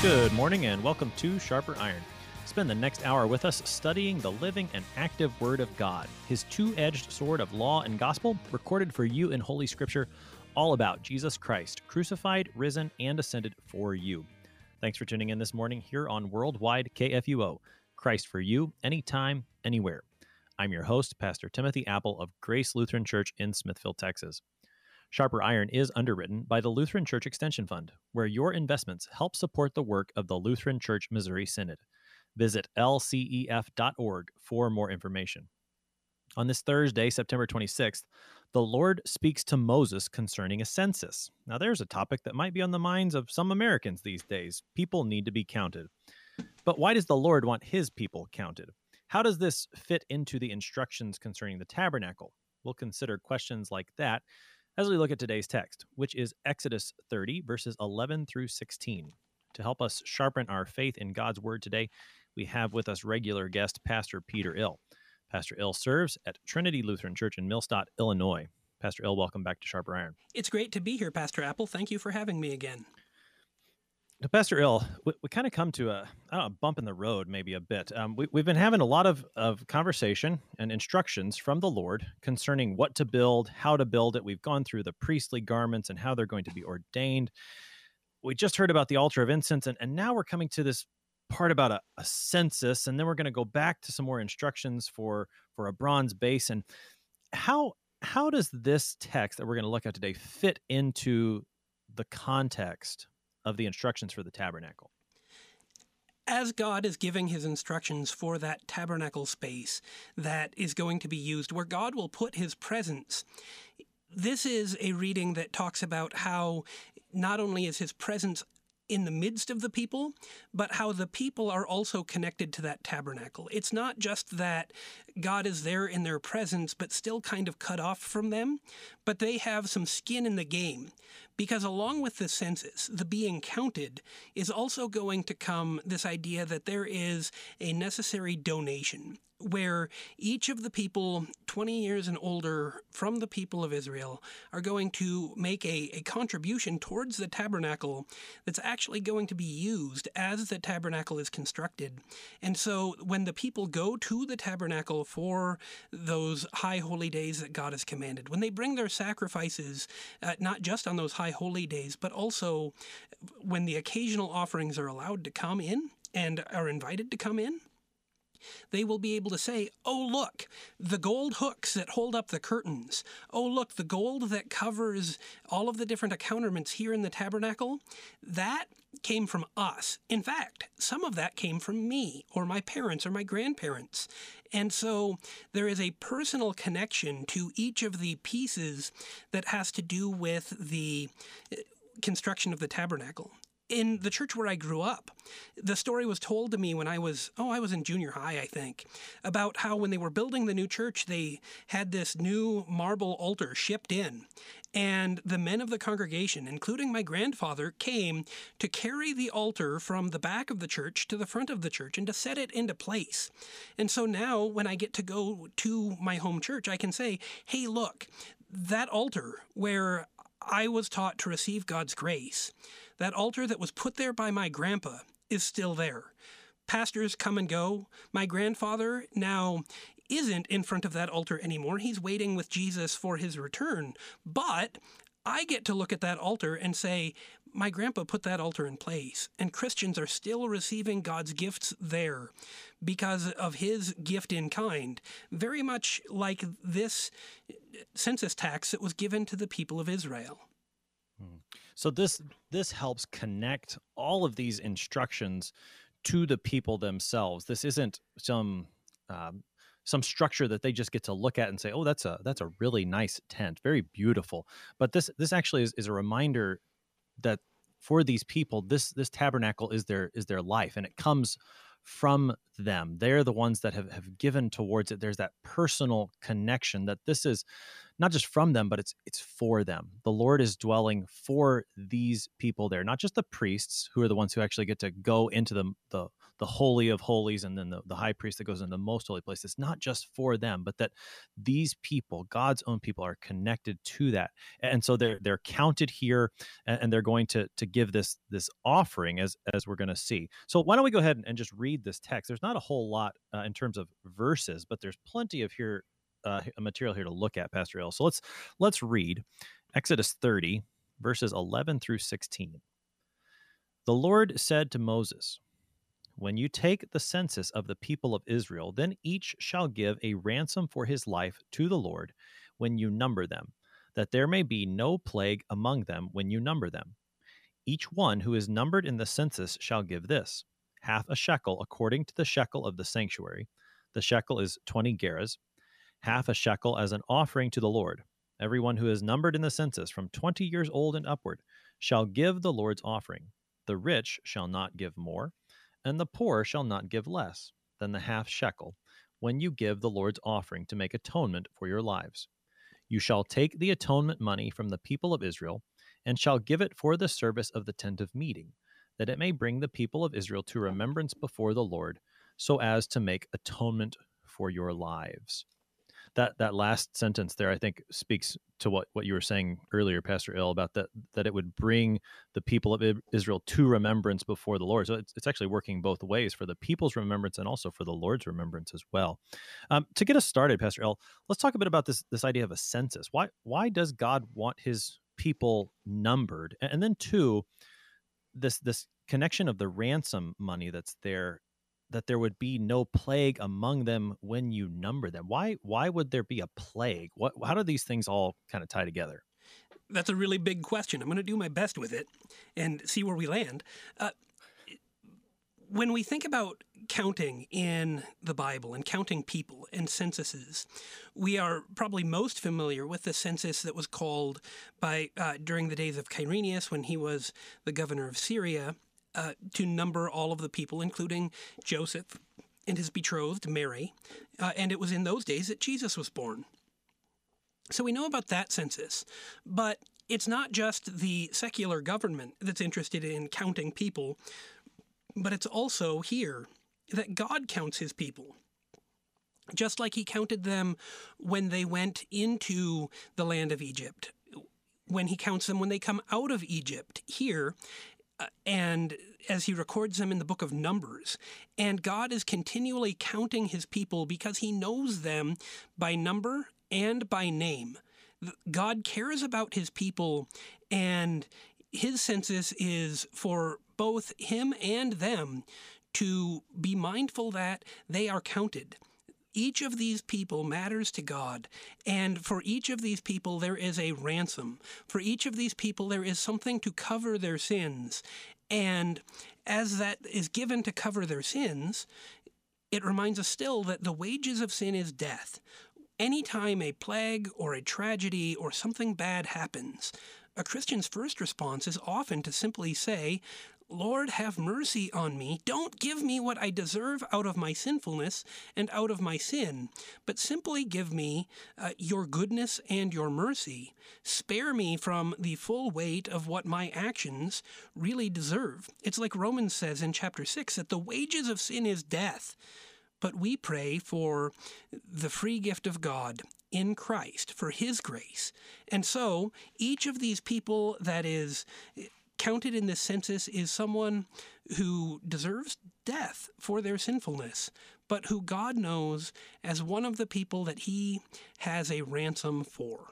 Good morning and welcome to Sharper Iron. Spend the next hour with us studying the living and active Word of God, His two-edged sword of law and gospel, recorded for you in Holy Scripture, all about Jesus Christ, crucified, risen, and ascended for you. Thanks for tuning in this morning here on Worldwide KFUO, Christ for you, anytime, anywhere. I'm your host, Pastor Timothy Apple of Grace Lutheran Church in Smithville, Texas. Sharper Iron is underwritten by the Lutheran Church Extension Fund, where your investments help support the work of the Lutheran Church Missouri Synod. Visit lcef.org for more information. On this Thursday, September 26th, the Lord speaks to Moses concerning a census. Now, there's a topic that might be on the minds of some Americans these days. People need to be counted. But why does the Lord want his people counted? How does this fit into the instructions concerning the tabernacle? We'll consider questions like that as we look at today's text, which is Exodus 30, verses 11 through 16. To help us sharpen our faith in God's Word today, we have with us regular guest, Pastor Peter Ill. Pastor Ill serves at Trinity Lutheran Church in Millstadt, Illinois. Pastor Ill, welcome back to Sharper Iron. It's great to be here, Pastor Apple. Thank you for having me again. Now, Pastor Ill, we kind of come to a bump in the road, maybe a bit. We've been having a lot of conversation and instructions from the Lord concerning what to build, how to build it. We've gone through the priestly garments and how they're going to be ordained. We just heard about the altar of incense, and now we're coming to this part about a census, and then we're going to go back to some more instructions for a bronze base. And how does this text that we're going to look at today fit into the context of the instructions for the tabernacle? As God is giving his instructions for that tabernacle space that is going to be used, where God will put his presence, this is a reading that talks about how not only is his presence in the midst of the people, but how the people are also connected to that tabernacle. It's not just that God is there in their presence, but still kind of cut off from them, but they have some skin in the game. Because along with the census, the being counted, is also going to come this idea that there is a necessary donation, where each of the people 20 years and older from the people of Israel are going to make a contribution towards the tabernacle that's actually going to be used as the tabernacle is constructed. And so when the people go to the tabernacle for those high holy days that God has commanded, when they bring their sacrifices, not just on those high holy days, but also when the occasional offerings are allowed to come in and are invited to come in, they will be able to say, oh, look, the gold hooks that hold up the curtains. Oh, look, the gold that covers all of the different accoutrements here in the tabernacle, that came from us. In fact, some of that came from me or my parents or my grandparents. And so there is a personal connection to each of the pieces that has to do with the construction of the tabernacle. In the church where I grew up, the story was told to me when I was in junior high, I think, about how when they were building the new church, they had this new marble altar shipped in. And the men of the congregation, including my grandfather, came to carry the altar from the back of the church to the front of the church and to set it into place. And so now when I get to go to my home church, I can say, hey, look, that altar where I was taught to receive God's grace, that altar that was put there by my grandpa is still there. Pastors come and go. My grandfather now isn't in front of that altar anymore. He's waiting with Jesus for his return. But I get to look at that altar and say, my grandpa put that altar in place, and Christians are still receiving God's gifts there because of his gift in kind, very much like this census tax that was given to the people of Israel. So this helps connect all of these instructions to the people themselves. This isn't some structure that they just get to look at and say, "Oh, that's a really nice tent, very beautiful." But this actually is a reminder that for these people, this tabernacle is their life, and it comes from them. They're the ones that have given towards it. There's that personal connection that this is not just from them, but it's for them. The Lord is dwelling for these people there, not just the priests who are the ones who actually get to go into the the Holy of Holies, and then the high priest that goes in the most holy place. It's not just for them, but that these people, God's own people, are connected to that. And so they're counted here, and they're going to give this offering, as we're going to see. So why don't we go ahead and just read this text? There's not a whole lot in terms of verses, but there's plenty of material here to look at, Pastor Hill. So let's read Exodus 30, verses 11 through 16. The Lord said to Moses, "When you take the census of the people of Israel, then each shall give a ransom for his life to the Lord when you number them, that there may be no plague among them when you number them. Each one who is numbered in the census shall give this, half a shekel according to the shekel of the sanctuary. The shekel is 20 gerahs, half a shekel as an offering to the Lord. Everyone who is numbered in the census from 20 years old and upward shall give the Lord's offering. The rich shall not give more, and the poor shall not give less than the half shekel when you give the Lord's offering to make atonement for your lives. You shall take the atonement money from the people of Israel and shall give it for the service of the tent of meeting, that it may bring the people of Israel to remembrance before the Lord, so as to make atonement for your lives." That last sentence there, I think, speaks to what you were saying earlier, Pastor Ill, about that it would bring the people of Israel to remembrance before the Lord. So it's actually working both ways, for the people's remembrance and also for the Lord's remembrance as well. To get us started, Pastor Ill, let's talk a bit about this idea of a census. Why does God want his people numbered? And then two, this connection of the ransom money that's there, that there would be no plague among them when you number them. Why would there be a plague? How do these things all kind of tie together? That's a really big question. I'm going to do my best with it and see where we land. When we think about counting in the Bible and counting people and censuses, we are probably most familiar with the census that was called during the days of Quirinius, when he was the governor of Syria, to number all of the people, including Joseph and his betrothed, Mary. And it was in those days that Jesus was born. So we know about that census. But it's not just the secular government that's interested in counting people, but it's also here that God counts his people. Just like he counted them when they went into the land of Egypt, when he counts them when they come out of Egypt here, and as he records them in the book of Numbers. And God is continually counting his people because he knows them by number and by name. God cares about his people, and his census is for both him and them to be mindful that they are counted. Each of these people matters to God, and for each of these people there is a ransom. For each of these people there is something to cover their sins, and as that is given to cover their sins, it reminds us still that the wages of sin is death. Anytime a plague or a tragedy or something bad happens, a Christian's first response is often to simply say, "Lord, have mercy on me. Don't give me what I deserve out of my sinfulness and out of my sin, but simply give me your goodness and your mercy. Spare me from the full weight of what my actions really deserve." It's like Romans says in chapter 6 that the wages of sin is death. But we pray for the free gift of God in Christ, for his grace. And so each of these people that is counted in this census is someone who deserves death for their sinfulness, but who God knows as one of the people that he has a ransom for.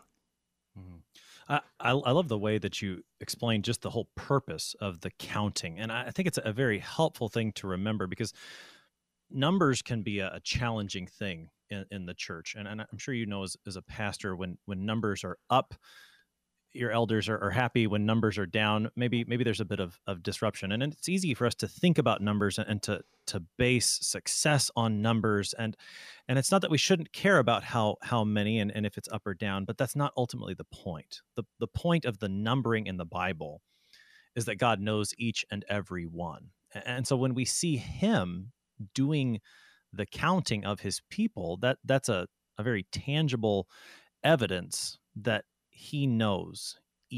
Mm-hmm. I love the way that you explain just the whole purpose of the counting. And I think it's a very helpful thing to remember, because numbers can be a challenging thing in the church. And I'm sure you know, as a pastor, when numbers are up, your elders are happy. When numbers are down, maybe there's a bit of disruption. And it's easy for us to think about numbers and to base success on numbers. And it's not that we shouldn't care about how many and if it's up or down, but that's not ultimately the point. The point of the numbering in the Bible is that God knows each and every one. And so when we see him doing the counting of his people, that's a very tangible evidence that he knows each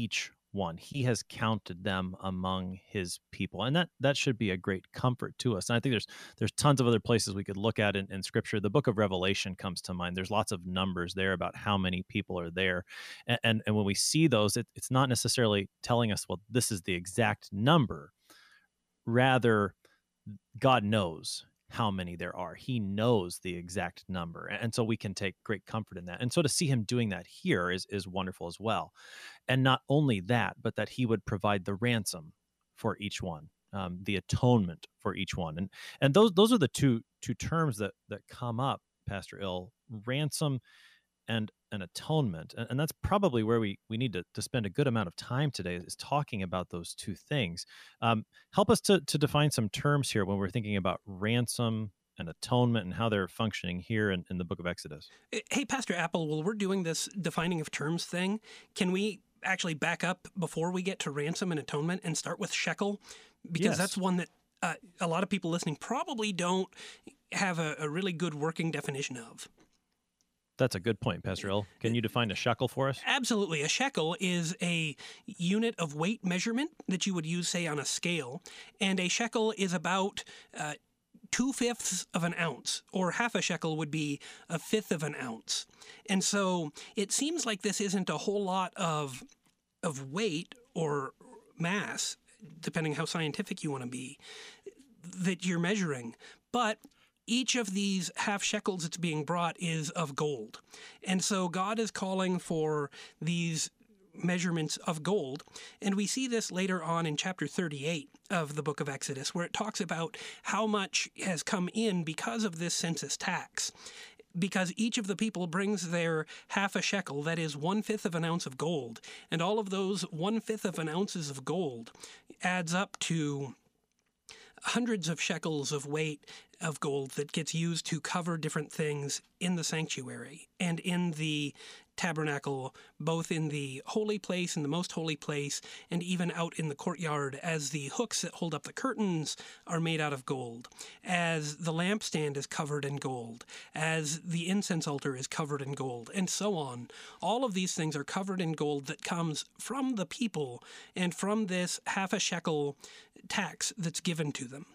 one. He has counted them among his people. And that should be a great comfort to us. And I think there's tons of other places we could look at in scripture. The book of Revelation comes to mind. There's lots of numbers there about how many people are there. And when we see those, it's not necessarily telling us, well, this is the exact number. Rather, God knows how many there are. He knows the exact number. And so we can take great comfort in that. And so to see him doing that here is wonderful as well. And not only that, but that he would provide the ransom for each one, the atonement for each one. And those are the two terms that come up, Pastor Ill, ransom and an atonement. And that's probably where we need to spend a good amount of time today, is talking about those two things. Help us to define some terms here when we're thinking about ransom and atonement and how they're functioning here in the book of Exodus. Hey, Pastor Apple, while we're doing this defining of terms thing, can we actually back up before we get to ransom and atonement and start with shekel? Because that's one that a lot of people listening probably don't have a really good working definition of. That's a good point, Pastor Ill. Can you define a shekel for us? Absolutely. A shekel is a unit of weight measurement that you would use, say, on a scale. And a shekel is about 2/5 of an ounce, or half a shekel would be 1/5 of an ounce. And so it seems like this isn't a whole lot of weight or mass, depending how scientific you want to be, that you're measuring. But each of these half shekels that's being brought is of gold. And so God is calling for these measurements of gold. And we see this later on in chapter 38 of the book of Exodus, where it talks about how much has come in because of this census tax. Because each of the people brings their half a shekel, that is 1/5 of an ounce of gold. And all of those 1/5 of an ounces of gold adds up to hundreds of shekels of weight of gold that gets used to cover different things in the sanctuary and in the tabernacle, both in the holy place and the most holy place, and even out in the courtyard, as the hooks that hold up the curtains are made out of gold, as the lampstand is covered in gold, as the incense altar is covered in gold, and so on. All of these things are covered in gold that comes from the people and from this half a shekel tax that's given to them.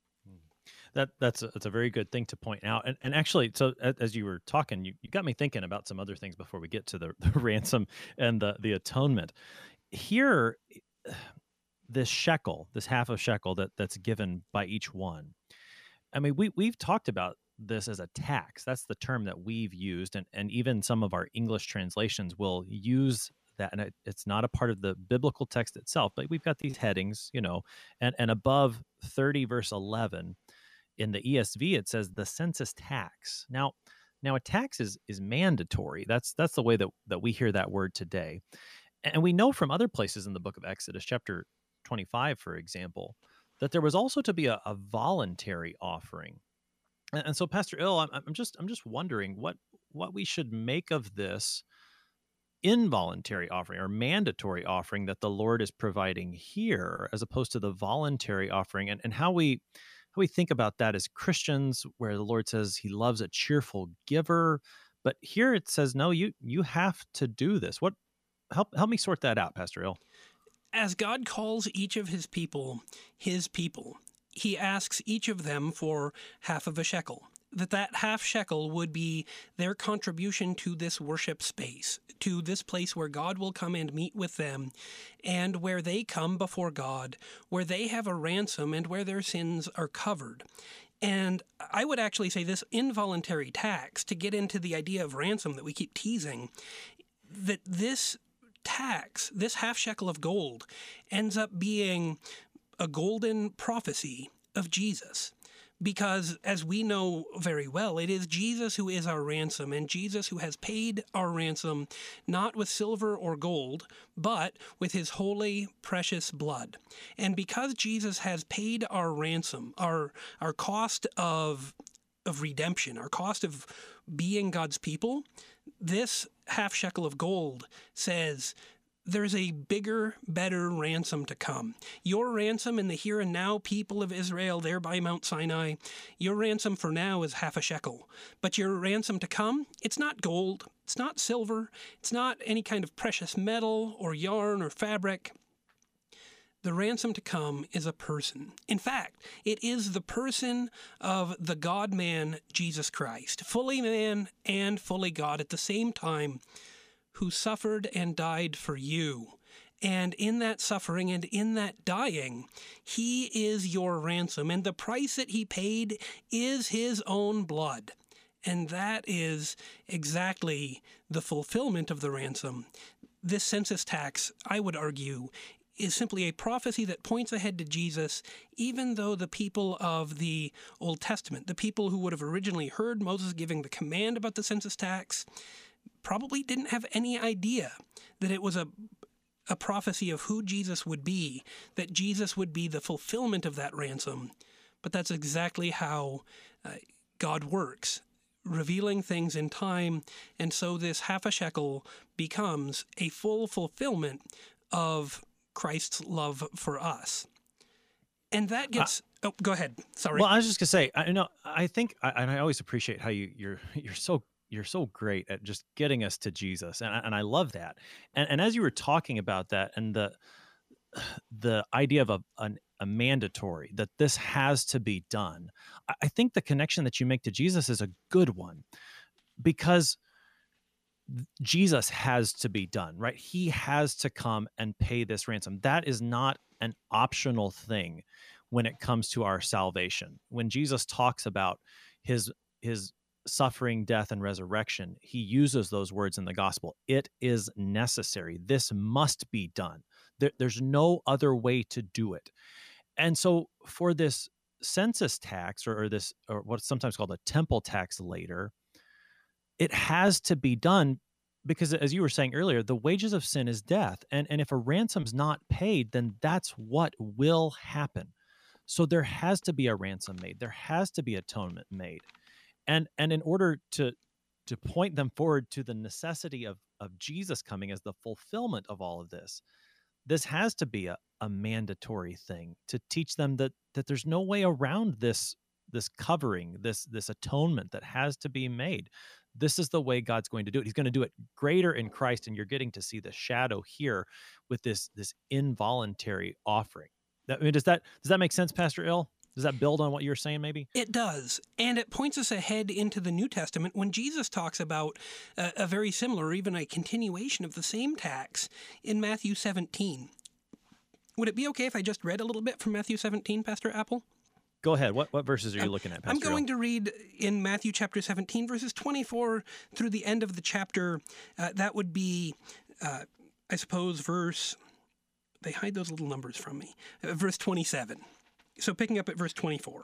That's a very good thing to point out. And actually, so as you were talking, you got me thinking about some other things before we get to the ransom and the atonement. Here, this shekel, this half a shekel that's given by each one. I mean, we've talked about this as a tax. That's the term that we've used, and even some of our English translations will use that. And it's not a part of the biblical text itself, but we've got these headings, and above 30 verse 11, in the ESV, it says the census tax. Now a tax is mandatory. That's the way that we hear that word today. And we know from other places in the book of Exodus, chapter 25, for example, that there was also to be a voluntary offering. And so, Pastor Ill, I'm just wondering what we should make of this involuntary offering or mandatory offering that the Lord is providing here, as opposed to the voluntary offering, and how we think about that as Christians, where the Lord says he loves a cheerful giver. But here it says, no, you have to do this. Help me sort that out, Pastor Ill. As God calls each of his people, he asks each of them for half of a shekel. That half shekel would be their contribution to this worship space, to this place where God will come and meet with them, and where they come before God, where they have a ransom and where their sins are covered. And I would actually say this involuntary tax, to get into the idea of ransom that we keep teasing, that this tax, this half shekel of gold, ends up being a golden prophecy of Jesus. Because, as we know very well, it is Jesus who is our ransom, and Jesus who has paid our ransom not with silver or gold, but with his holy, precious blood. And because Jesus has paid our ransom, our cost of redemption, our cost of being God's people, this half shekel of gold says, there's a bigger, better ransom to come. Your ransom in the here and now, people of Israel there by Mount Sinai, your ransom for now is half a shekel. But your ransom to come, it's not gold, it's not silver, it's not any kind of precious metal or yarn or fabric. The ransom to come is a person. In fact, it is the person of the God-man, Jesus Christ, fully man and fully God at the same time, who suffered and died for you. And in that suffering and in that dying, he is your ransom. And the price that he paid is his own blood. And that is exactly the fulfillment of the ransom. This census tax, I would argue, is simply a prophecy that points ahead to Jesus, even though the people of the Old Testament, the people who would have originally heard Moses giving the command about the census tax, probably didn't have any idea that it was a prophecy of who Jesus would be, that Jesus would be the fulfillment of that ransom. But that's exactly how God works, revealing things in time, and so this half a shekel becomes a full fulfillment of Christ's love for us. And that gets... go ahead. Sorry. Well, I was just going to say, I think, and I always appreciate how you're so great at just getting us to Jesus, and I love that. And as you were talking about that, and the idea of a mandatory, that this has to be done, I think the connection that you make to Jesus is a good one, because Jesus has to be done, right? He has to come and pay this ransom. That is not an optional thing when it comes to our salvation. When Jesus talks about his suffering, death, and resurrection, he uses those words in the gospel. It is necessary. This must be done. There's no other way to do it. And so for this census tax, or what's sometimes called a temple tax later, it has to be done because, as you were saying earlier, the wages of sin is death. And if a ransom's not paid, then that's what will happen. So there has to be a ransom made. There has to be atonement made. And in order to point them forward to the necessity of Jesus coming as the fulfillment of all of this, this has to be a mandatory thing to teach them that there's no way around this covering, this atonement that has to be made. This is the way God's going to do it. He's going to do it greater in Christ, and you're getting to see the shadow here with this involuntary offering. Does that make sense, Pastor Ill? Does that build on what you were saying, maybe? It does. And it points us ahead into the New Testament when Jesus talks about a very similar, or even a continuation of the same tax in Matthew 17. Would it be okay if I just read a little bit from Matthew 17, Pastor Apple? Go ahead. What verses are you looking at, Pastor I'm going to read in Matthew chapter 17, verses 24 through the end of the chapter. That would be, I suppose, they hide those little numbers from me, verse 27. So picking up at verse 24.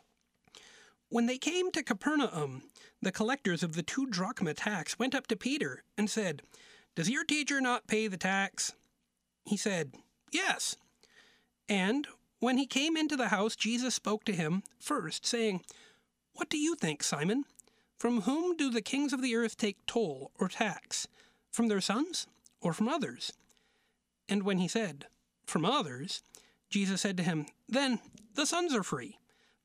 When they came to Capernaum, the collectors of the 2 drachma tax went up to Peter and said, "Does your teacher not pay the tax?" He said, "Yes." And when he came into the house, Jesus spoke to him first, saying, "What do you think, Simon? From whom do the kings of the earth take toll or tax? From their sons or from others?" And when he said, "From others," Jesus said to him, "Then the sons are free.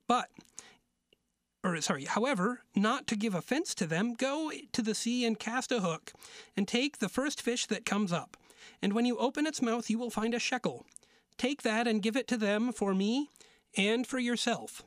However, not to give offense to them, go to the sea and cast a hook, and take the first fish that comes up. And when you open its mouth, you will find a shekel. Take that and give it to them for me and for yourself."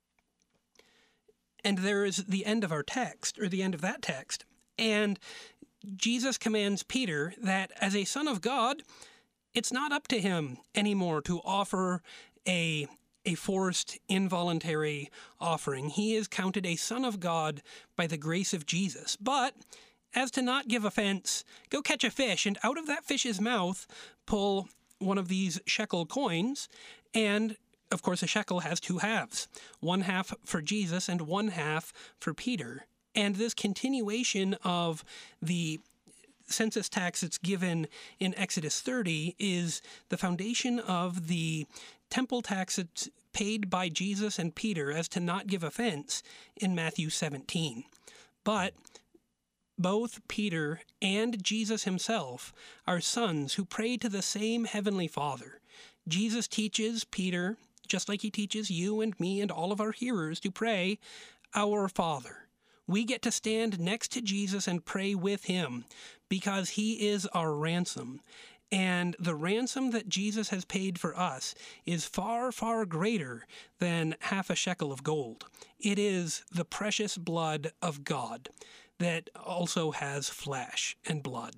And there is the end of our text, or the end of that text. And Jesus commands Peter that as a son of God, it's not up to him anymore to offer a forced, involuntary offering. He is counted a son of God by the grace of Jesus. But as to not give offense, go catch a fish, and out of that fish's mouth pull one of these shekel coins. And of course, a shekel has 2 halves, 1 half for Jesus and 1 half for Peter. And this continuation of the census tax that's given in Exodus 30 is the foundation of the temple tax that's paid by Jesus and Peter as to not give offense in Matthew 17. But both Peter and Jesus himself are sons who pray to the same heavenly Father. Jesus teaches Peter, just like he teaches you and me and all of our hearers, to pray, Our Father. We get to stand next to Jesus and pray with him because he is our ransom. And the ransom that Jesus has paid for us is far, far greater than half a shekel of gold. It is the precious blood of God that also has flesh and blood.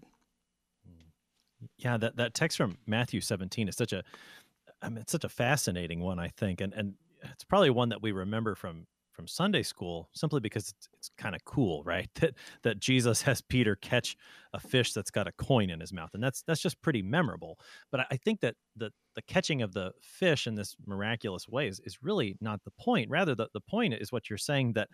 Yeah, that text from Matthew 17 is it's such a fascinating one, I think, and it's probably one that we remember from Sunday school simply because it's kind of cool, right? That Jesus has Peter catch a fish that's got a coin in his mouth, and that's just pretty memorable. But I think that the catching of the fish in this miraculous way is really not the point. Rather, the point is what you're saying, that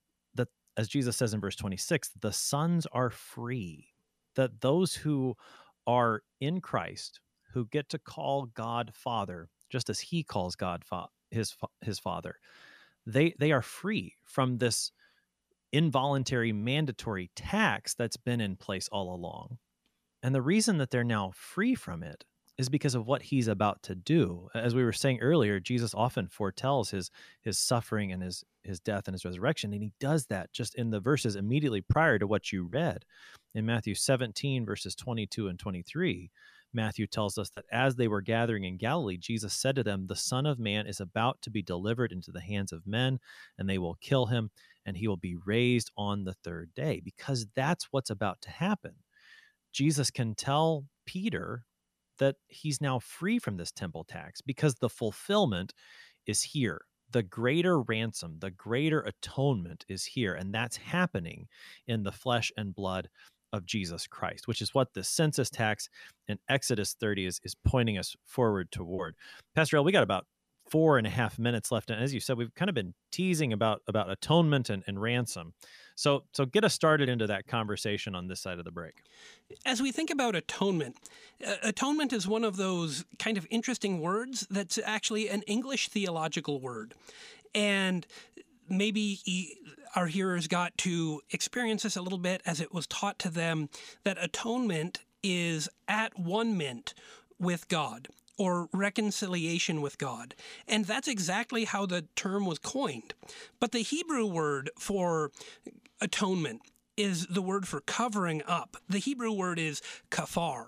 as Jesus says in verse 26, the sons are free, that those who are in Christ, who get to call God Father, just as he calls God his Father, they are free from this involuntary mandatory tax that's been in place all along. And the reason that they're now free from it is because of what he's about to do. As we were saying earlier, Jesus often foretells his suffering and his death and his resurrection, and he does that just in the verses immediately prior to what you read. In Matthew 17, verses 22 and 23, Matthew tells us that as they were gathering in Galilee, Jesus said to them, "The Son of Man is about to be delivered into the hands of men, and they will kill him, and he will be raised on the third day," because that's what's about to happen. Jesus can tell Peter that he's now free from this temple tax because the fulfillment is here. The greater ransom, the greater atonement is here, and that's happening in the flesh and blood of Jesus Christ, which is what the census tax in Exodus 30 is pointing us forward toward. Pastor El, we got about 4.5 minutes left, and as you said, we've kind of been teasing about atonement and ransom. So get us started into that conversation on this side of the break. As we think about atonement, atonement is one of those kind of interesting words that's actually an English theological word. And maybe our hearers got to experience this a little bit as it was taught to them that atonement is at one-ment with God, or reconciliation with God. And that's exactly how the term was coined. But the Hebrew word for atonement is the word for covering up. The Hebrew word is kafar.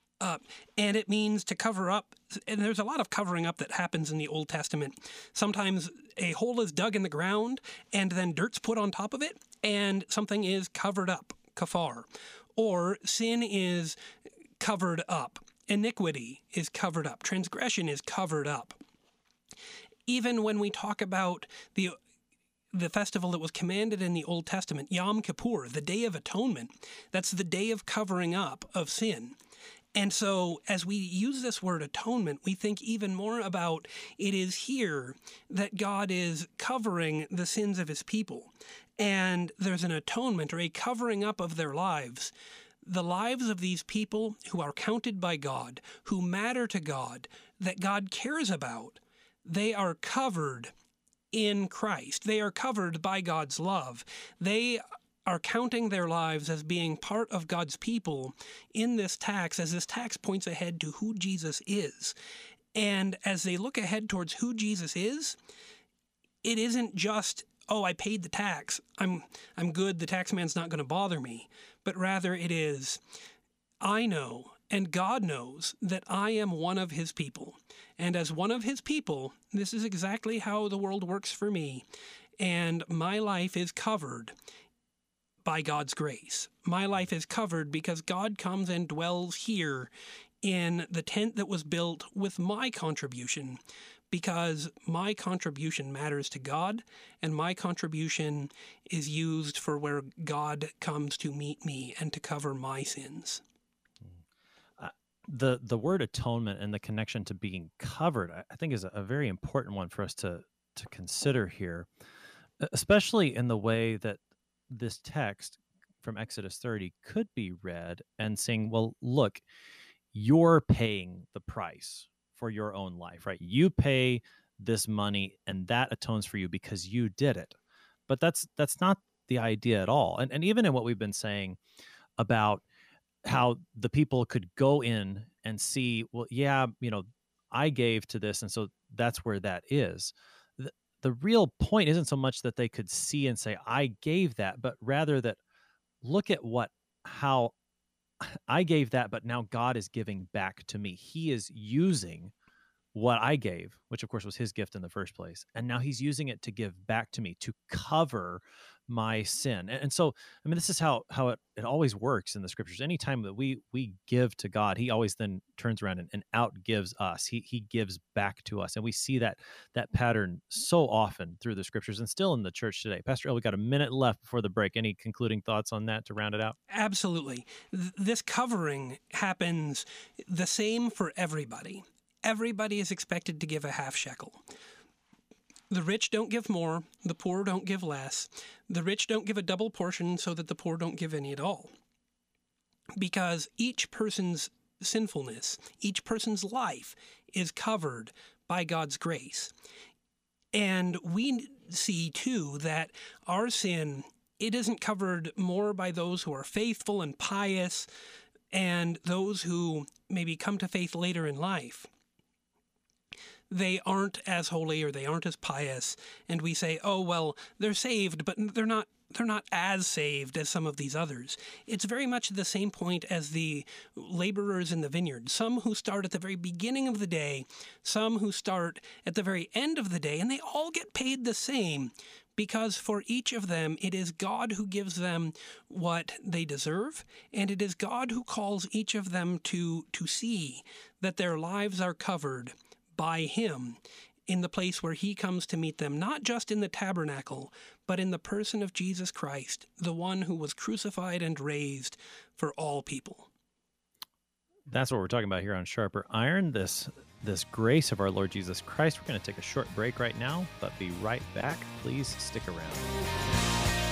And it means to cover up. And there's a lot of covering up that happens in the Old Testament. Sometimes a hole is dug in the ground and then dirt's put on top of it and something is covered up, kafar. Or sin is covered up. Iniquity is covered up. Transgression is covered up. Even when we talk about the festival that was commanded in the Old Testament, Yom Kippur, the Day of Atonement, that's the day of covering up of sin. And so as we use this word atonement, we think even more about it is here that God is covering the sins of his people. And there's an atonement or a covering up of their lives. The lives of these people who are counted by God, who matter to God, that God cares about, they are covered in Christ. They are covered by God's love. They are counting their lives as being part of God's people in this tax, as this tax points ahead to who Jesus is. And as they look ahead towards who Jesus is, it isn't just, oh, I paid the tax, I'm good, the tax man's not going to bother me. But rather it is, I know and God knows that I am one of his people. And as one of his people, this is exactly how the world works for me. And my life is covered by God's grace. My life is covered because God comes and dwells here in the tent that was built with my contribution, because my contribution matters to God, and my contribution is used for where God comes to meet me and to cover my sins. The word atonement and the connection to being covered, I think, is a very important one for us to consider here, especially in the way that this text from Exodus 30 could be read and saying, well, look, you're paying the price for your own life, right? You pay this money and that atones for you because you did it. But that's not the idea at all. And even in what we've been saying about how the people could go in and see, well, yeah, I gave to this, and so that's where that is. The real point isn't so much that they could see and say, I gave that, but rather that look at how I gave that, but now God is giving back to me. He is using what I gave, which of course was his gift in the first place. And now he's using it to give back to me, to cover my sin. And so, I mean, this is how it always works in the scriptures. Anytime that we give to God, he always then turns around and outgives us. He gives back to us. And we see that pattern so often through the scriptures and still in the church today. Pastor El, we got a minute left before the break. Any concluding thoughts on that to round it out? Absolutely. This covering happens the same for everybody. Everybody is expected to give a half shekel. The rich don't give more, the poor don't give less. The rich don't give a double portion so that the poor don't give any at all. Because each person's sinfulness, each person's life is covered by God's grace. And we see, too, that our sin, it isn't covered more by those who are faithful and pious and those who maybe come to faith later in life. They aren't as holy or they aren't as pious, and we say, oh, well, they're saved, but they're not as saved as some of these others. It's very much the same point as the laborers in the vineyard. Some who start at the very beginning of the day, some who start at the very end of the day, and they all get paid the same, because for each of them, it is God who gives them what they deserve, and it is God who calls each of them to see that their lives are covered by him in the place where he comes to meet them, not just in the tabernacle, but in the person of Jesus Christ, the one who was crucified and raised for all people. That's what we're talking about here on Sharper Iron, this grace of our Lord Jesus Christ. We're going to take a short break right now, but be right back. Please stick around.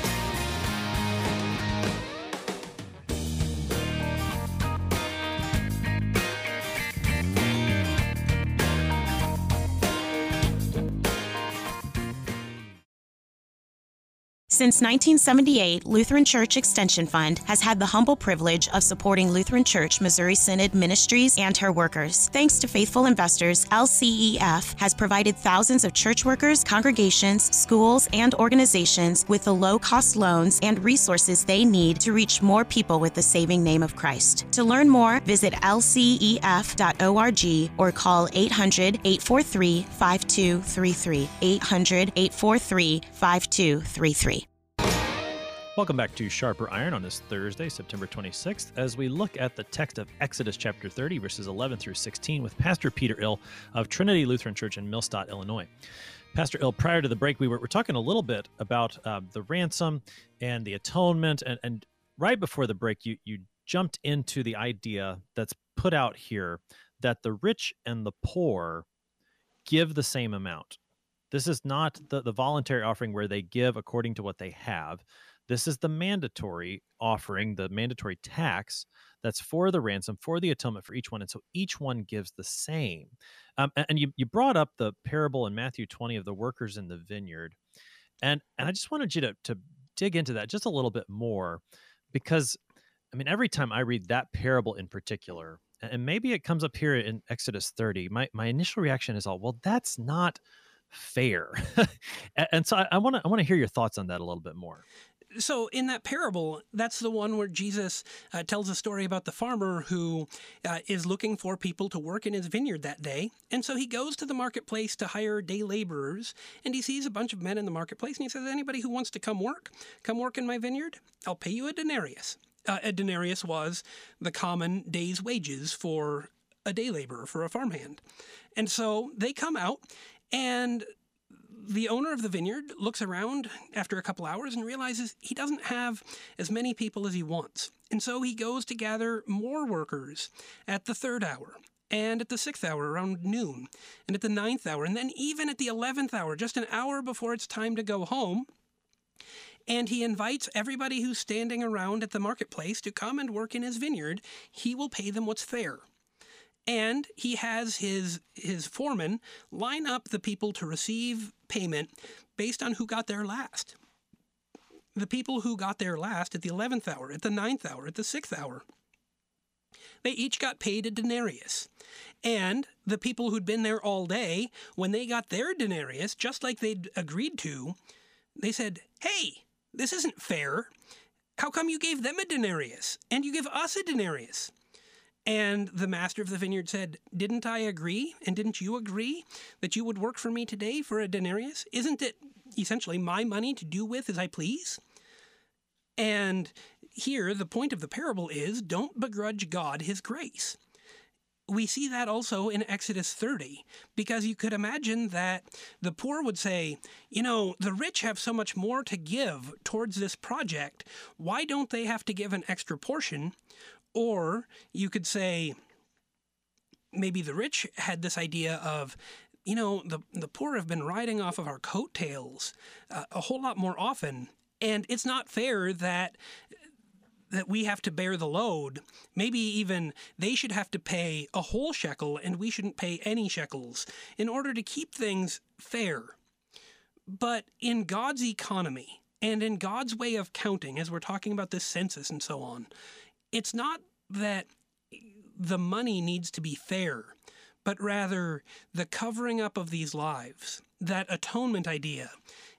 Since 1978, Lutheran Church Extension Fund has had the humble privilege of supporting Lutheran Church Missouri Synod ministries and her workers. Thanks to faithful investors, LCEF has provided thousands of church workers, congregations, schools, and organizations with the low-cost loans and resources they need to reach more people with the saving name of Christ. To learn more, visit lcef.org or call 800-843-5233, 800-843-5233. Welcome back to Sharper Iron on this Thursday, September 26th, as we look at the text of Exodus chapter 30, verses 11 through 16, with Pastor Peter Ill of Trinity Lutheran Church in Millstadt, Illinois. Pastor Ill, prior to the break, we were talking a little bit about the ransom and the atonement, and right before the break, you jumped into the idea that's put out here that the rich and the poor give the same amount. This is not the voluntary offering where they give according to what they have. This is the mandatory offering, the mandatory tax that's for the ransom, for the atonement for each one. And so each one gives the same. And you brought up the parable in Matthew 20 of the workers in the vineyard. And I just wanted you to dig into that just a little bit more, because, I mean, every time I read that parable in particular, and maybe it comes up here in Exodus 30, my initial reaction is well, that's not fair. And so I want to hear your thoughts on that a little bit more. So in that parable, that's the one where Jesus tells a story about the farmer who is looking for people to work in his vineyard that day. And so he goes to the marketplace to hire day laborers, and he sees a bunch of men in the marketplace, and he says, anybody who wants to come work in my vineyard, I'll pay you a denarius. A denarius was the common day's wages for a day laborer, for a farmhand. And so they come out, and the owner of the vineyard looks around after a couple hours and realizes he doesn't have as many people as he wants. And so he goes to gather more workers at the 3rd hour, and at the 6th hour around noon, and at the 9th hour, and then even at the 11th hour, just an hour before it's time to go home. And he invites everybody who's standing around at the marketplace to come and work in his vineyard. He will pay them what's fair. And he has his foreman line up the people to receive payment based on who got there last. the people who got there last at the 11th hour, at the 9th hour, at the 6th hour, they each got paid a denarius. And the people who'd been there all day, when they got their denarius, just like they'd agreed to, they said, "Hey, this isn't fair. How come you gave them a denarius and you give us a denarius?" And the master of the vineyard said, "Didn't I agree? And didn't you agree that you would work for me today for a denarius? Isn't it essentially my money to do with as I please?" And here, the point of the parable is, don't begrudge God his grace. We see that also in Exodus 30, because you could imagine that the poor would say, the rich have so much more to give towards this project. Why don't they have to give an extra portion? Or you could say, maybe the rich had this idea of, the poor have been riding off of our coattails a whole lot more often, and it's not fair that we have to bear the load. Maybe even they should have to pay a whole shekel and we shouldn't pay any shekels in order to keep things fair. But in God's economy and in God's way of counting, as we're talking about this census and so on, it's not that the money needs to be fair, but rather the covering up of these lives, that atonement idea,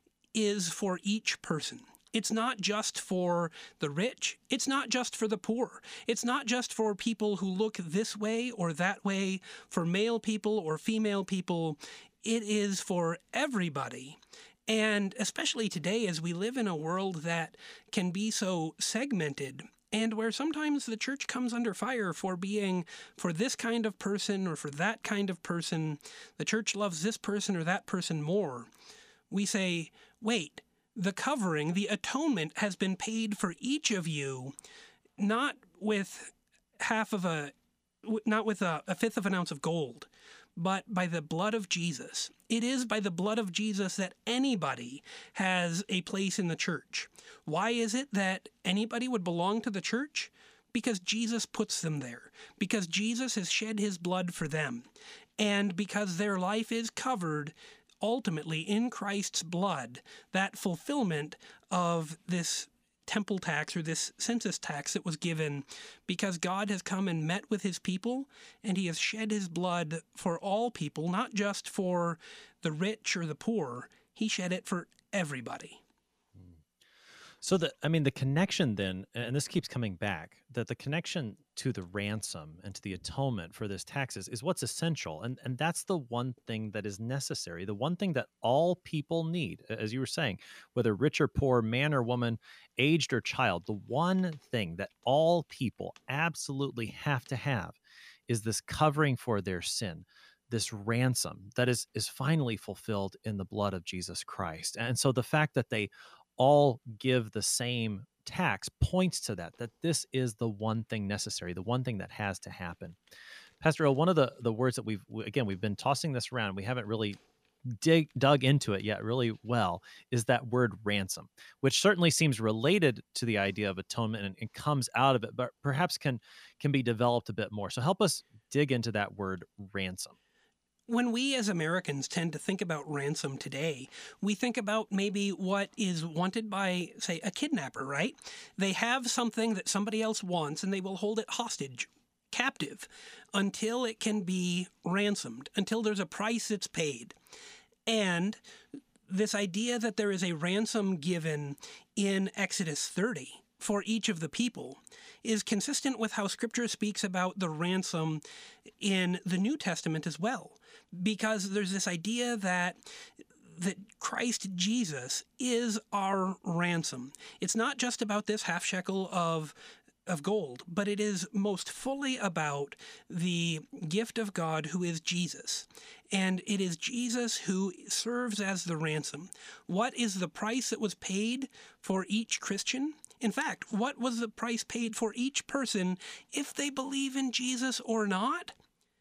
is for each person. It's not just for the rich. It's not just for the poor. It's not just for people who look this way or that way, for male people or female people. It is for everybody. And especially today, as we live in a world that can be so segmented, and where sometimes the church comes under fire for being for this kind of person or for that kind of person, the church loves this person or that person more, we say, wait, the covering, the atonement has been paid for each of you, not with a fifth of an ounce of gold, but by the blood of Jesus. It is by the blood of Jesus that anybody has a place in the church. Why is it that anybody would belong to the church? Because Jesus puts them there, because Jesus has shed his blood for them, and because their life is covered ultimately in Christ's blood, that fulfillment of this temple tax or this census tax that was given, because God has come and met with his people, and he has shed his blood for all people, not just for the rich or the poor. He shed it for everybody. So the connection then, and this keeps coming back, that the connection to the ransom and to the atonement for this taxes is what's essential. And that's the one thing that is necessary, the one thing that all people need, as you were saying, whether rich or poor, man or woman, aged or child, the one thing that all people absolutely have to have is this covering for their sin, this ransom that is finally fulfilled in the blood of Jesus Christ. And so the fact that they all give the same tax points to that this is the one thing necessary, the one thing that has to happen. Pastor Earl, one of the words that we've been tossing this around, we haven't really dug into it yet really well, is that word ransom, which certainly seems related to the idea of atonement and comes out of it, but perhaps can be developed a bit more. So help us dig into that word ransom. When we as Americans tend to think about ransom today, we think about maybe what is wanted by, say, a kidnapper, right? They have something that somebody else wants, and they will hold it hostage, captive, until it can be ransomed, until there's a price that's paid. And this idea that there is a ransom given in Exodus 30 for each of the people is consistent with how Scripture speaks about the ransom in the New Testament as well. Because there's this idea that Christ Jesus is our ransom. It's not just about this half shekel of gold, but it is most fully about the gift of God who is Jesus. And it is Jesus who serves as the ransom. What is the price that was paid for each Christian? In fact, what was the price paid for each person if they believe in Jesus or not?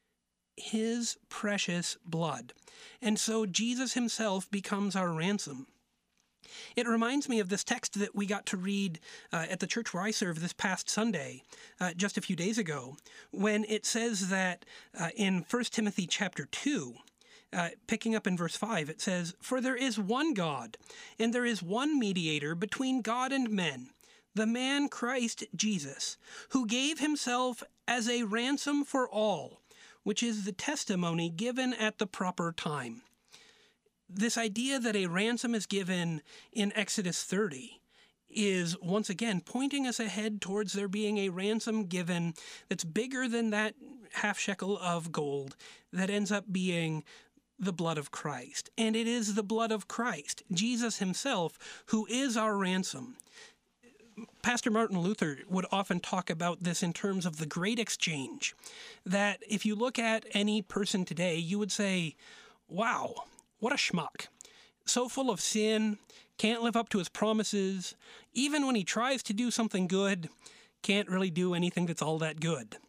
His precious blood. And so Jesus himself becomes our ransom. It reminds me of this text that we got to read at the church where I serve this past Sunday, just a few days ago, when it says that in 1 Timothy chapter 2, Picking up in verse 5, it says, "For there is one God, and there is one mediator between God and men, the man Christ Jesus, who gave himself as a ransom for all, which is the testimony given at the proper time." This idea that a ransom is given in Exodus 30 is once again pointing us ahead towards there being a ransom given that's bigger than that half shekel of gold that ends up being the blood of Christ. And it is the blood of Christ, Jesus himself, who is our ransom. Pastor Martin Luther would often talk about this in terms of the great exchange, that if you look at any person today, you would say, wow, what a schmuck. So full of sin, can't live up to his promises. Even when he tries to do something good, can't really do anything that's all that good.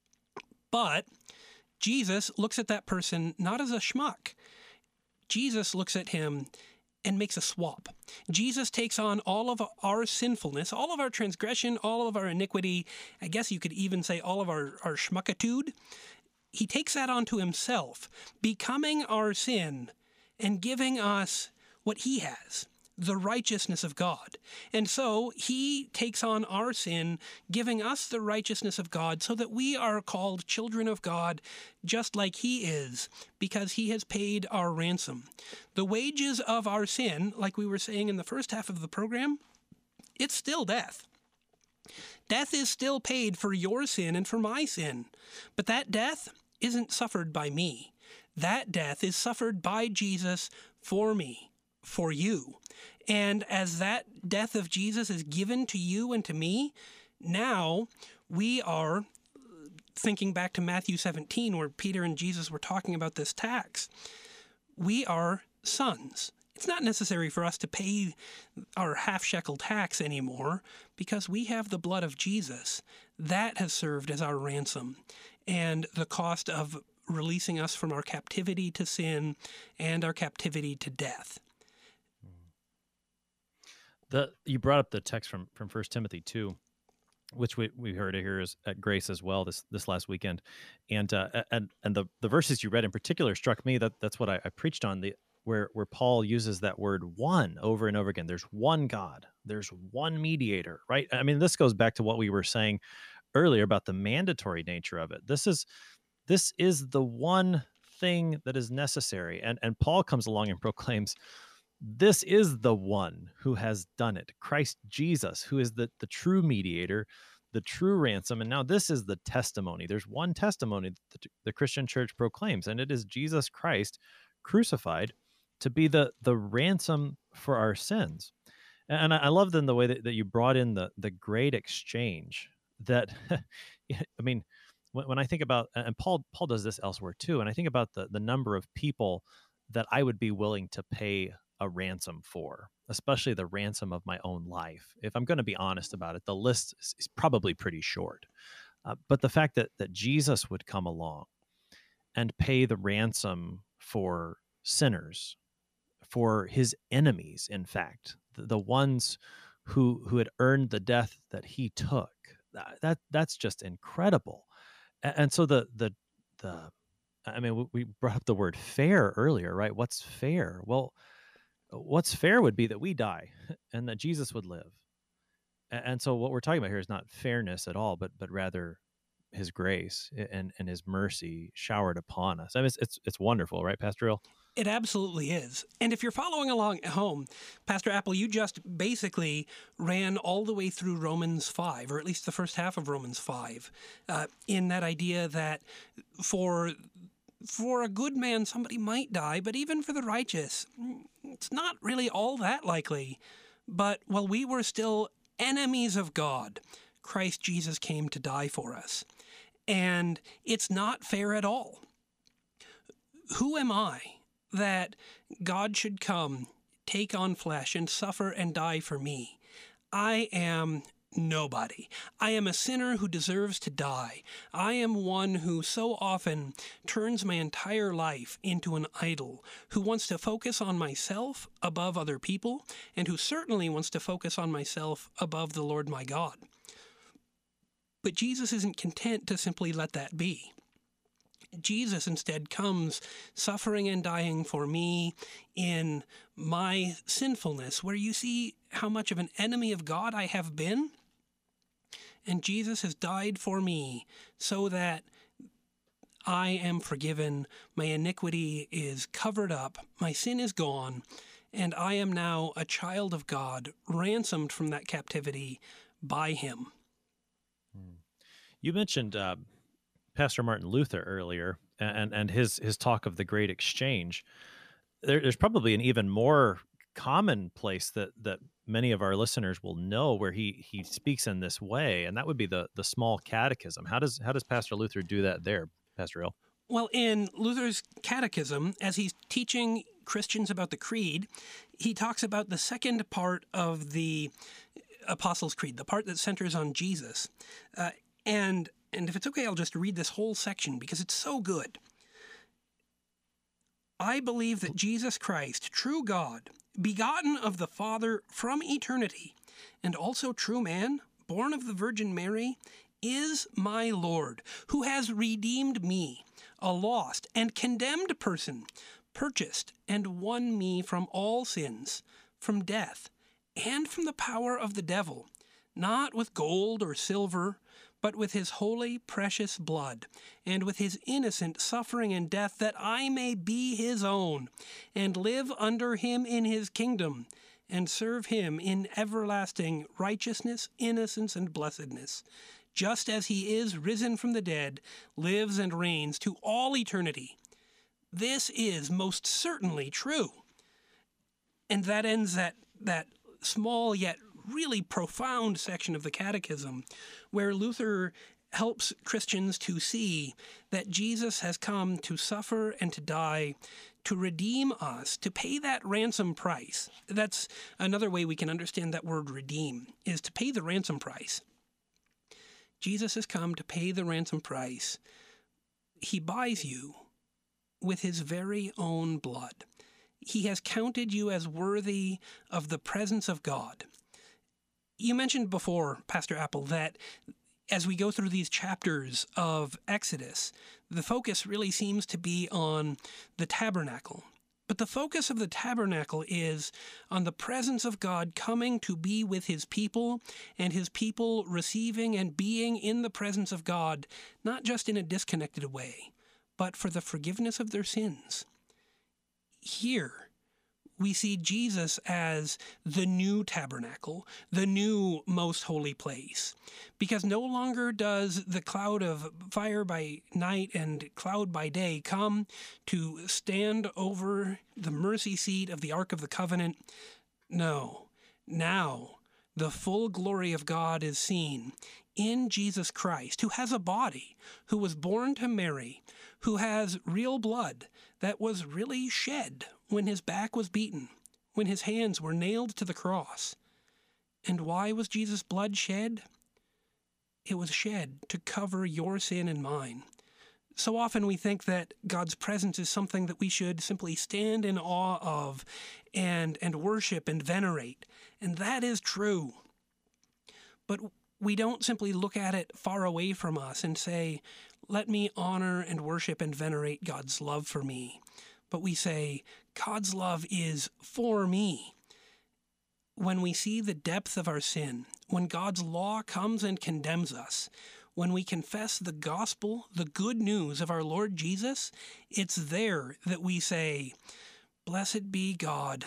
But Jesus looks at that person not as a schmuck. Jesus looks at him and makes a swap. Jesus takes on all of our sinfulness, all of our transgression, all of our iniquity. I guess you could even say all of our schmuckitude. He takes that onto himself, becoming our sin and giving us what he has, the righteousness of God. And so he takes on our sin, giving us the righteousness of God so that we are called children of God just like he is, because he has paid our ransom. The wages of our sin, like we were saying in the first half of the program, it's still death. Death is still paid for your sin and for my sin. But that death isn't suffered by me. That death is suffered by Jesus for me, for you. And as that death of Jesus is given to you and to me, now we are, thinking back to Matthew 17, where Peter and Jesus were talking about this tax, we are sons. It's not necessary for us to pay our half shekel tax anymore because we have the blood of Jesus. That has served as our ransom and the cost of releasing us from our captivity to sin and our captivity to death. You brought up the text from 1 Timothy 2, which we heard it here at Grace as well this last weekend, and the verses you read in particular struck me. That's what I preached on, where Paul uses that word "one" over and over again. There's one God, there's one mediator, right? I mean, this goes back to what we were saying earlier about the mandatory nature of it. This is the one thing that is necessary, and Paul comes along and proclaims, this is the one who has done it, Christ Jesus, who is the true mediator, the true ransom. And now this is the testimony. There's one testimony that the Christian church proclaims, and it is Jesus Christ crucified to be the ransom for our sins. And I love then the way that you brought in the great exchange that, I mean, when I think about, and Paul does this elsewhere too, and I think about the number of people that I would be willing to pay a ransom for, especially the ransom of my own life. If I'm going to be honest about it, the list is probably pretty short. But the fact that Jesus would come along and pay the ransom for sinners, for his enemies, in fact, the ones who had earned the death that he took, that's just incredible. And so I mean, we brought up the word fair earlier, right? What's fair? Well, what's fair would be that we die and that Jesus would live. And so what we're talking about here is not fairness at all, but rather his grace and his mercy showered upon us. I mean, it's wonderful, right, Pastor Hill? It absolutely is. And if you're following along at home, Pastor Apple, you just basically ran all the way through Romans 5, or at least the first half of Romans 5, in that idea that for a good man, somebody might die, but even for the righteous, it's not really all that likely. But while we were still enemies of God, Christ Jesus came to die for us. And it's not fair at all. Who am I that God should come, take on flesh, and suffer and die for me? I am nobody. I am a sinner who deserves to die. I am one who so often turns my entire life into an idol, who wants to focus on myself above other people, and who certainly wants to focus on myself above the Lord my God. But Jesus isn't content to simply let that be. Jesus instead comes suffering and dying for me in my sinfulness, where you see how much of an enemy of God I have been. And Jesus has died for me so that I am forgiven, my iniquity is covered up, my sin is gone, and I am now a child of God, ransomed from that captivity by him. You mentioned Pastor Martin Luther earlier, and his talk of the Great Exchange. There's probably an even more common place that many of our listeners will know where he speaks in this way, and that would be the Small Catechism. How does Pastor Luther do that there, Pastor Hill? Well, in Luther's Catechism, as he's teaching Christians about the Creed, he talks about the second part of the Apostles' Creed, the part that centers on Jesus. And if it's okay, I'll just read this whole section because it's so good. I believe that Jesus Christ, true God, begotten of the Father from eternity, and also true man, born of the Virgin Mary, is my Lord, who has redeemed me, a lost and condemned person, purchased and won me from all sins, from death, and from the power of the devil, not with gold or silver, but with his holy, precious blood, and with his innocent suffering and death, that I may be his own, and live under him in his kingdom, and serve him in everlasting righteousness, innocence, and blessedness, just as he is risen from the dead, lives and reigns to all eternity. This is most certainly true. And that ends that small yet really profound section of the Catechism, where Luther helps Christians to see that Jesus has come to suffer and to die, to redeem us, to pay that ransom price. That's another way we can understand that word redeem, is to pay the ransom price. Jesus has come to pay the ransom price. He buys you with his very own blood. He has counted you as worthy of the presence of God. You mentioned before, Pastor Apple, that as we go through these chapters of Exodus, the focus really seems to be on the tabernacle. But the focus of the tabernacle is on the presence of God coming to be with his people, and his people receiving and being in the presence of God, not just in a disconnected way, but for the forgiveness of their sins. Here, we see Jesus as the new tabernacle, the new most holy place, because no longer does the cloud of fire by night and cloud by day come to stand over the mercy seat of the Ark of the Covenant. No, now the full glory of God is seen in Jesus Christ, who has a body, who was born to Mary, who has real blood that was really shed when his back was beaten, when his hands were nailed to the cross. And why was Jesus' blood shed? It was shed to cover your sin and mine. So often we think that God's presence is something that we should simply stand in awe of and worship and venerate. And that is true. But we don't simply look at it far away from us and say, let me honor and worship and venerate God's love for me. But we say, God's love is for me. When we see the depth of our sin, when God's law comes and condemns us, when we confess the gospel, the good news of our Lord Jesus, it's there that we say, blessed be God,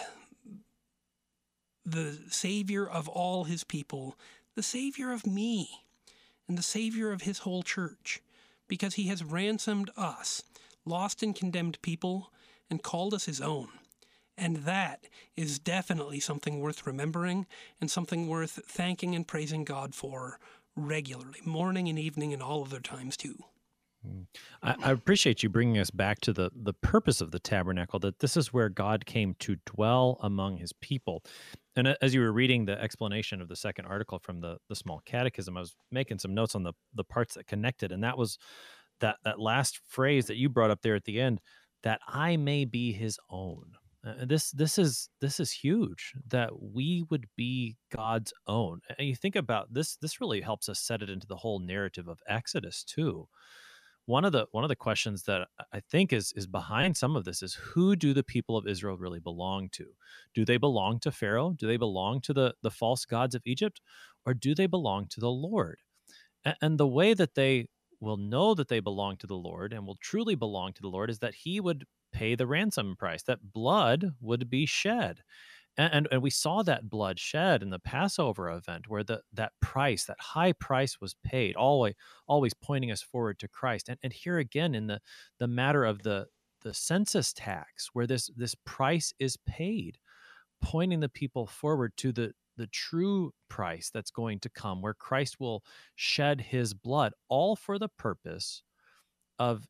the Savior of all his people, the Savior of me, and the Savior of his whole church, because he has ransomed us, lost and condemned people, and called us his own. And that is definitely something worth remembering and something worth thanking and praising God for regularly, morning and evening and all other times too. I appreciate you bringing us back to the purpose of the tabernacle, that this is where God came to dwell among his people. And as you were reading the explanation of the second article from the Small Catechism, I was making some notes on the parts that connected, and that was that last phrase that you brought up there at the end, that I may be his own. This is huge, that we would be God's own. And you think about this really helps us set it into the whole narrative of Exodus too, one of the questions that I think is behind some of this is, who do the people of Israel really belong to? Do they belong to Pharaoh? Do they belong to the false gods of Egypt, or do they belong to the Lord? And the way that they will know that they belong to the Lord and will truly belong to the Lord is that He would pay the ransom price, that blood would be shed. And we saw that blood shed in the Passover event, where that price, that high price, was paid, always pointing us forward to Christ. And here again in the matter of the census tax, where this price is paid, pointing the people forward to the true price that's going to come, where Christ will shed His blood, all for the purpose of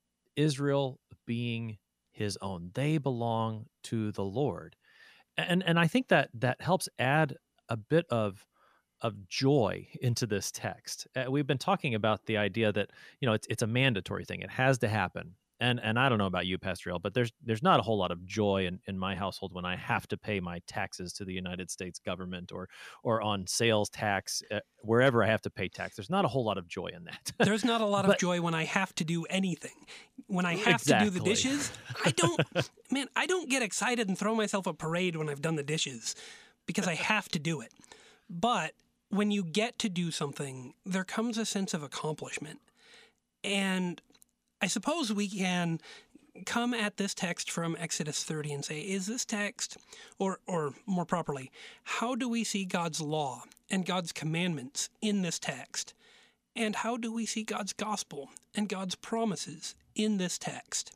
Israel being His own. They belong to the Lord. And I think that helps add a bit of joy into this text. We've been talking about the idea that, it's a mandatory thing. It has to happen. And I don't know about you, Pastor El, but there's not a whole lot of joy in my household when I have to pay my taxes to the United States government, or on sales tax, wherever I have to pay tax. There's not a whole lot of joy in that. There's not a lot of joy when I have to do anything. When I have to do the dishes, I don't get excited and throw myself a parade when I've done the dishes, because I have to do it. But when you get to do something, there comes a sense of accomplishment. And I suppose we can come at this text from Exodus 30 and say, is this text, or more properly, how do we see God's law and God's commandments in this text? And how do we see God's gospel and God's promises in this text?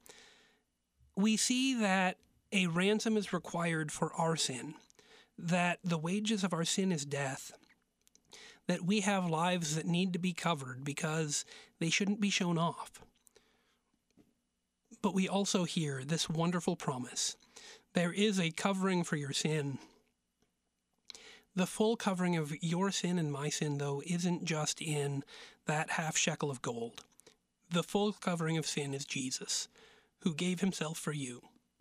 We see that a ransom is required for our sin, that the wages of our sin is death, that we have lives that need to be covered because they shouldn't be shown off. But we also hear this wonderful promise. There is a covering for your sin. The full covering of your sin and my sin, though, isn't just in that half shekel of gold. The full covering of sin is Jesus, who gave Himself for you.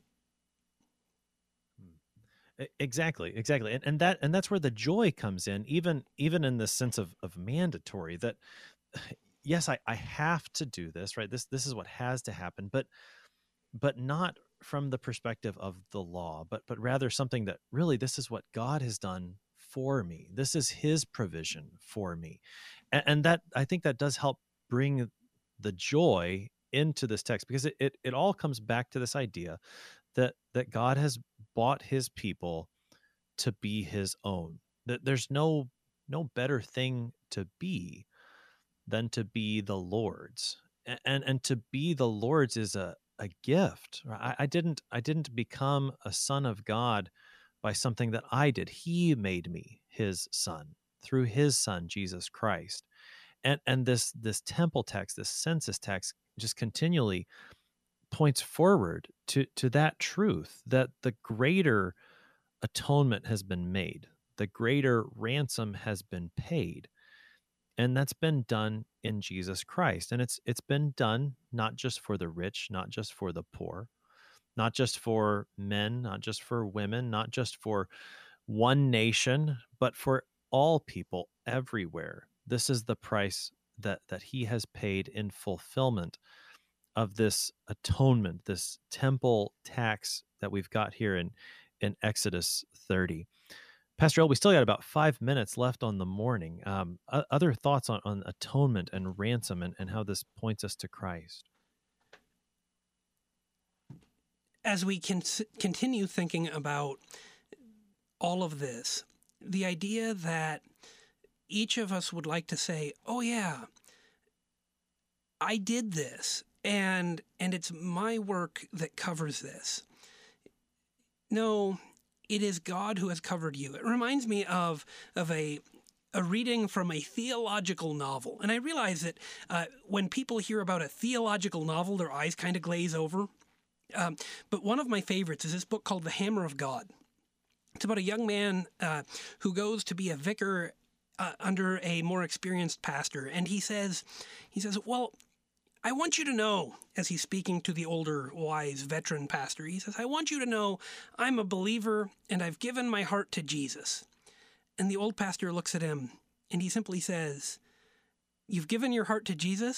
Exactly. And that's where the joy comes in, even in the sense of mandatory, that yes, I have to do this, right? This is what has to happen, but not from the perspective of the law, but rather something that really, this is what God has done for me. This is His provision for me. And that, I think that does help bring the joy into this text, because it all comes back to this idea that God has bought His people to be His own. That there's no better thing to be than to be the Lord's, and to be the Lord's is a gift. I didn't become a son of God by something that I did. He made me His son through His Son Jesus Christ. And this temple text, this census text, just continually points forward to that truth, that the greater atonement has been made, the greater ransom has been paid, and that's been done in Jesus Christ. And it's been done not just for the rich, not just for the poor, not just for men, not just for women, not just for one nation, but for all people everywhere. This is the price that He has paid in fulfillment of this atonement, this temple tax that we've got here in Exodus 30. Pastor El, we still got about 5 minutes left on the morning. Other thoughts on atonement and ransom, and how this points us to Christ? As we continue thinking about all of this, the idea that each of us would like to say, oh yeah, I did this, and it's my work that covers this. No, it is God who has covered you. It reminds me of a reading from a theological novel. And I realize that when people hear about a theological novel, their eyes kind of glaze over. But one of my favorites is this book called The Hammer of God. It's about a young man who goes to be a vicar under a more experienced pastor. And he says, well, I want you to know, as he's speaking to the older, wise, veteran pastor, he says, I want you to know I'm a believer and I've given my heart to Jesus. And the old pastor looks at him and he simply says, you've given your heart to Jesus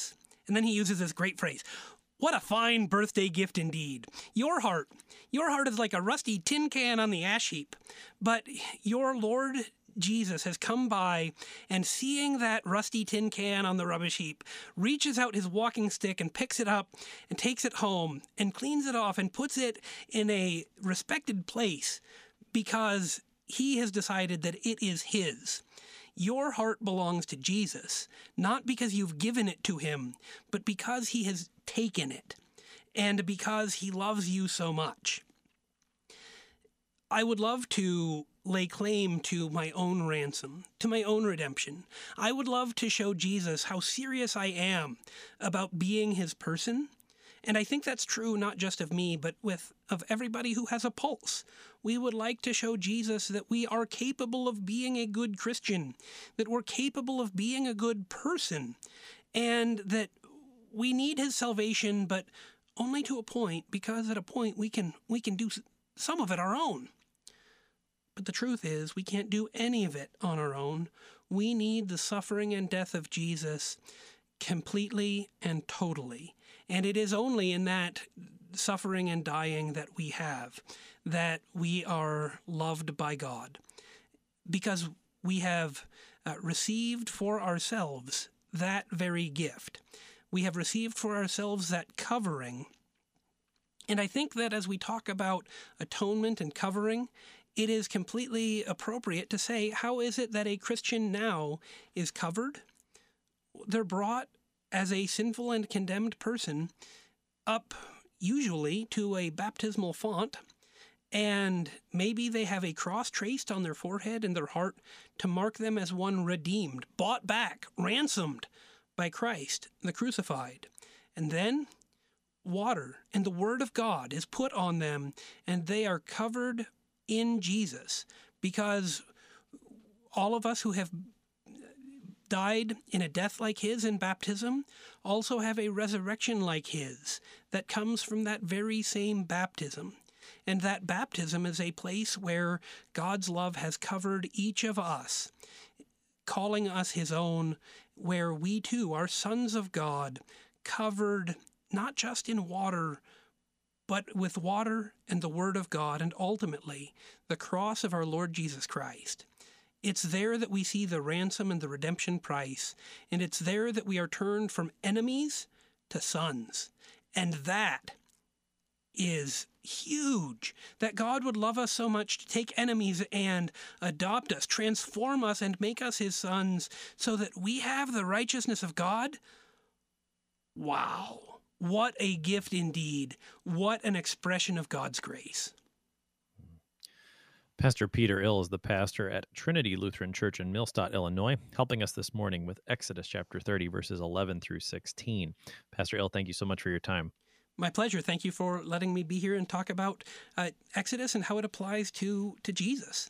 And then he uses this great phrase. What a fine birthday gift indeed. Your heart is like a rusty tin can on the ash heap. But your Lord Jesus has come by, and seeing that rusty tin can on the rubbish heap, reaches out his walking stick and picks it up and takes it home and cleans it off and puts it in a respected place because he has decided that it is his. Your heart belongs to Jesus, not because you've given it to him, but because he has taken it, and because he loves you so much. I would love to lay claim to my own ransom, to my own redemption. I would love to show Jesus how serious I am about being his person. And I think that's true not just of me, but of everybody who has a pulse. We would like to show Jesus that we are capable of being a good Christian, that we're capable of being a good person, and that we need his salvation, but only to a point, because at a point we can do some of it our own. But the truth is, we can't do any of it on our own. We need the suffering and death of Jesus completely and totally. And it is only in that suffering and dying that we are loved by God. Because we have received for ourselves that very gift. We have received for ourselves that covering. And I think that as we talk about atonement and covering, it is completely appropriate to say, how is it that a Christian now is covered? They're brought as a sinful and condemned person up usually to a baptismal font, and maybe they have a cross traced on their forehead and their heart to mark them as one redeemed, bought back, ransomed by Christ, the crucified. And then water and the Word of God is put on them, and they are covered in Jesus, because all of us who have died in a death like his in baptism also have a resurrection like his that comes from that very same baptism. And that baptism is a place where God's love has covered each of us, calling us his own, where we too are sons of God, covered not just in water, but with water and the Word of God, and ultimately the cross of our Lord Jesus Christ. It's there that we see the ransom and the redemption price, and it's there that we are turned from enemies to sons. And that is huge, that God would love us so much to take enemies and adopt us, transform us, and make us his sons so that we have the righteousness of God. Wow. What a gift indeed. What an expression of God's grace. Pastor Peter Ill is the pastor at Trinity Lutheran Church in Millstadt, Illinois, helping us this morning with Exodus chapter 30, verses 11 through 16. Pastor Ill, thank you so much for your time. My pleasure. Thank you for letting me be here and talk about Exodus and how it applies to Jesus.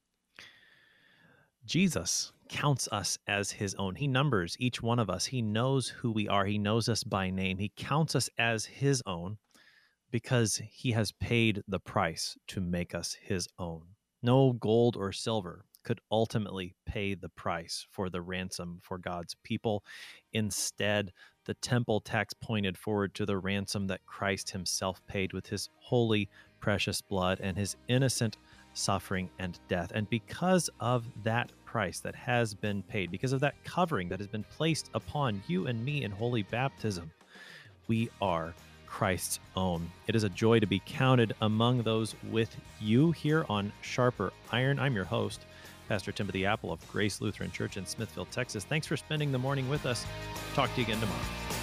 Jesus counts us as his own. He numbers each one of us. He knows who we are. He knows us by name. He counts us as his own because he has paid the price to make us his own. No gold or silver could ultimately pay the price for the ransom for God's people. Instead, the temple tax pointed forward to the ransom that Christ himself paid with his holy, precious blood and his innocent suffering and death. And because of that price that has been paid, because of that covering that has been placed upon you and me in holy baptism, we are Christ's own. It is a joy to be counted among those with you here on Sharper Iron. I'm your host, Pastor Timothy Apple of Grace Lutheran Church in Smithville, Texas. Thanks for spending the morning with us. Talk to you again tomorrow.